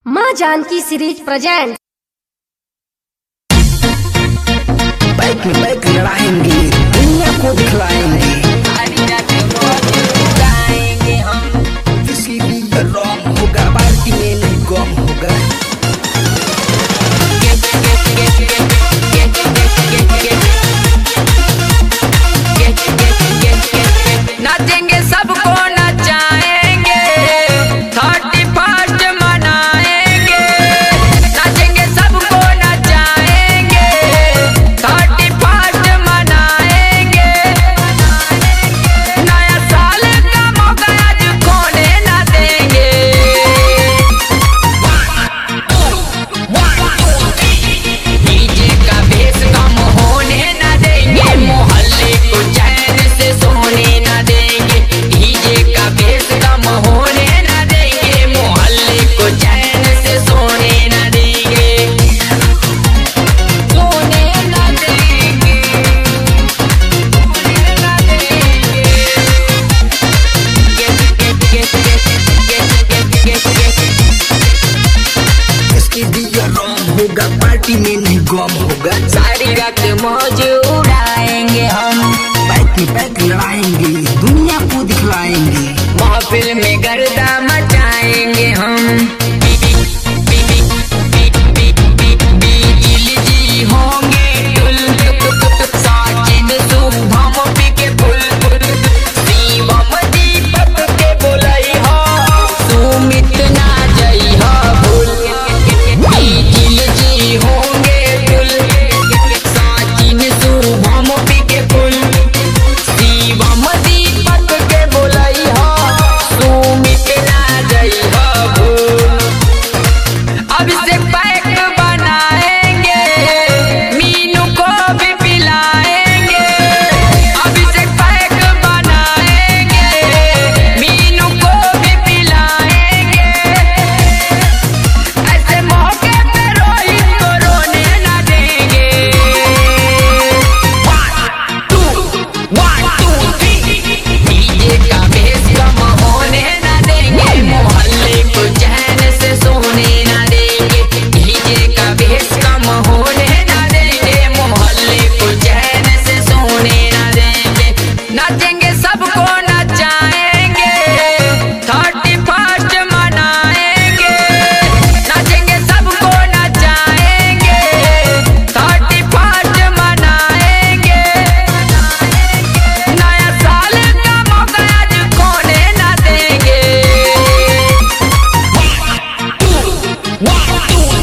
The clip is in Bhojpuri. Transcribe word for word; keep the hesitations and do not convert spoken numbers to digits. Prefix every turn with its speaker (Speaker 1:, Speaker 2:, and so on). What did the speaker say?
Speaker 1: माँ जानकी सीरीज प्रेजेंट।
Speaker 2: बैक में बैक लड़ाएंगे, दुनिया को दिखलाएंगे, हम किसी भी रॉन्ग होगा, पार्टी में नहीं गम होगा।
Speaker 3: नाचेंगे सबको नचाएंगे, थर्टी फर्स्ट मनाएंगे। नाचेंगे सबको नचाएंगे, थर्टी फर्स्ट मनाएंगे। नया साल का मौका आज खोने ना देंगे। डीजे का बेस कम होने ना देंगे, मोहल्ले को चैन से सोने ना देंगे। डीजे का बेस कम होने ना देंगे, मोहल्ले को चैन से सोने ना देंगे। सोने ना देंगे, सोने ना देंगे।
Speaker 2: इसके दिया रॉन्ग होगा, पार्टी में नहीं गम होगा।
Speaker 3: सारी रात मौज उड़ाएंगे हम,
Speaker 2: बैक में बैक लड़ाएंगे, दुनिया को दिखलाएंगे।
Speaker 3: महफिल में गर्दा मचाएंगे हम। बिजली होंगे टुल, साजिद शुभम पी के फुल, शिवम दीपक के बोलई हो, सुमित ना जई हो भूल। बिजली होंगे टुल, साजिद शुभम पी के फुल, शिवम दीपक के बोलई हो, सुमित ना जई हो भूल। अब से पैक बनाएंगे, मीनू को भी पिलाएंगे। अब से पैक बनाएंगे, मीनू को भी पिलाएंगे। ऐसे मौके पे रोहित को रोने ना देंगे। One two one two three, DJ का बेस कम होने ना देंगे, मोहल्ले को चैन से सोने ना देंगे। डीजे का बेस कम होने ना देंगे, मोहल्ले को चैन से सोने ना देंगे। नाचेंगे सबको नचाएंगे, थर्टी फर्स्ट मनाएंगे। नाचेंगे सबको नचाएंगे, थर्टी फर्स्ट मनाएंगे। नया साल का मौका आज खोने ना देंगे। One two one two